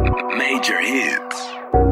Major hits.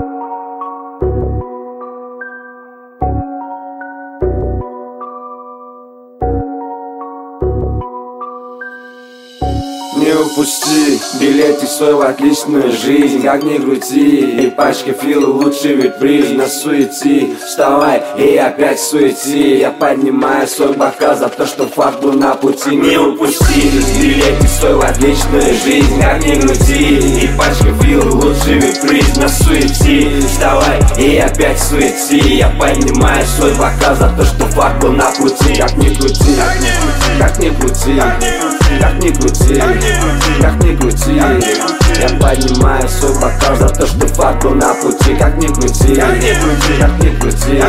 Не упусти билетик свой в отличную жизнь. Как ни крути, и пачка фила лучше ведь приз. На суети, вставай и опять суети. Я поднимаю свой бокал за то, что факт был на пути. Не упусти билетик свой в отличную жизнь. Как ни крути, и пачка фила лучше ведь приз. На суети, вставай и опять суети. Я поднимаю свой бокал за то, что факт был на пути. Как ни крути, как ни крути, как ни крути, как ни крути, я поднимаю свой бокал за то, что факт был на пути. Как ни крути, как ни крути,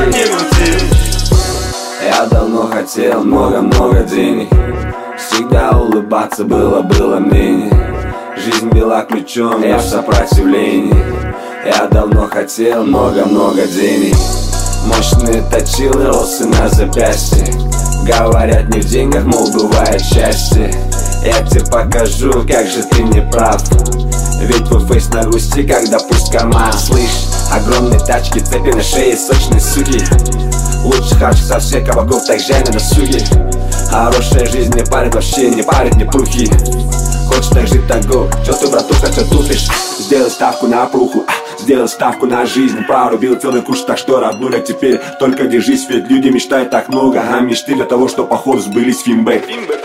я давно хотел много-много денег. Всегда улыбаться было мнение. Жизнь била ключом, я в сопротивлении. Я давно хотел много-много денег. Мощные точилы, росы на запястье. Говорят, не в деньгах, мол, бывает счастье. Я тебе покажу, как же ты не прав. Ведь твой фейс на грусти, когда пусть команд. Слышь, огромные тачки, цепи на шее, сочные суки. Лучше харчик со всех кабаков, так жаль на досуге. Хорошая жизнь не парит вообще, не парит ни прухи. Хочешь так жить, так го, чё ты, братуха, чё тупишь? Сделай ставку на пруху, сделай ставку на жизнь. Порубил целый куш, так что рабуля теперь только держись. Ведь люди мечтают так много, а мечты для того, что поход сбылись. Фимбэк.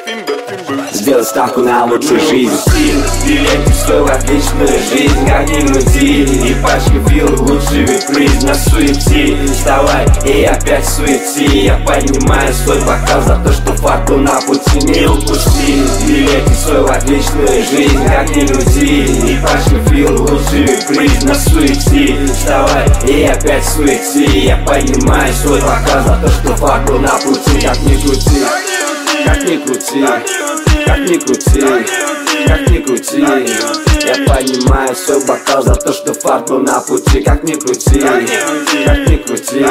Сделай ставку на лучшую жизнь. Билетик свой в отличную жизнь. Как ни крути, и пачка фил лучше ведь приз. На суети, вставай и опять суети. Я поднимаю свой бокал за то, что факт был на пути. Не упусти билетик свой в отличную жизнь. Как ни крути, и пачка фил лучше ведь приз. На суети, вставай и опять суети. Я поднимаю свой бокал за то, что факт был на пути. Как ни крути, как ни крути, как ни крути, как ни крути, я поднимаю свой бокал за то, что факт был на пути. Как ни крути, как ни крути.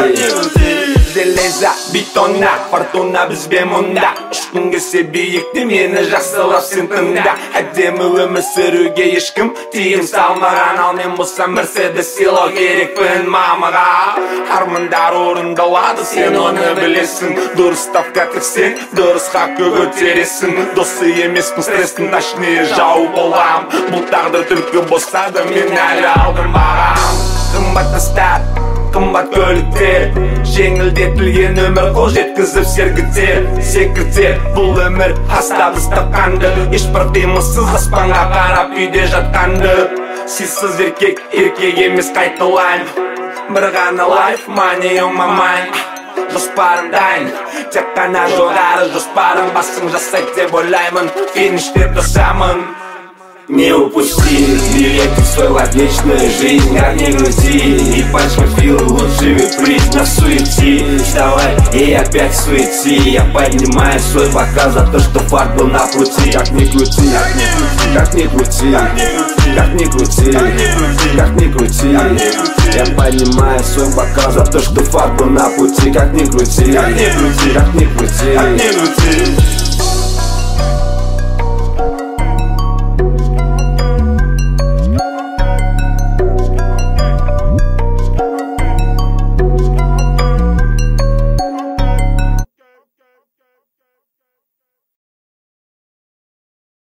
Железо, бетонна, фортуна бізбе мұнда. Ұшқынғысы биікті мені жақсылап сен тыңда. Әдемі өмір сүруге ешкім тыйым салмаған. Ал мен болсам Мерседес сыйлау керекпін мамаға. Армандар орындалады, сен оны білесің. Дұрыс ставка тірсең, дұрысқа көтересің. Досы емеспін, стресстің точнее жау болам. Бұл тағдыр түлкі болса да мен әлі алдым бағам. Қымбат тастар, қымбат көліктер, жеңілдетілген өмір қол жеткізіп сергітер. Секретер, бұл өмір астабыз тапқанды, ешбір қимылсыз аспанға қарап үйде жатқанды. Сізсіз еркек емес қайталайын. Бір ғана лайф, money on my mind. Жоспарым дайын, тек қана жоғары жоспарым. Басың жасайды деп ойлаймын, фиништеп жасамын. Не упусти билетик свой в отличную жизнь. Как ни крути, и пачка фил лучше ведь приз. На суети, вставай и опять суети. Я поднимаю свой бокал за то, что факт был на пути. Как ни крути, как ни крути, как ни крути, как ни крути, я поднимаю свой бокал за то, что факт был на пути. Как ни крути, как ни крути, как ни крути, как ни крути.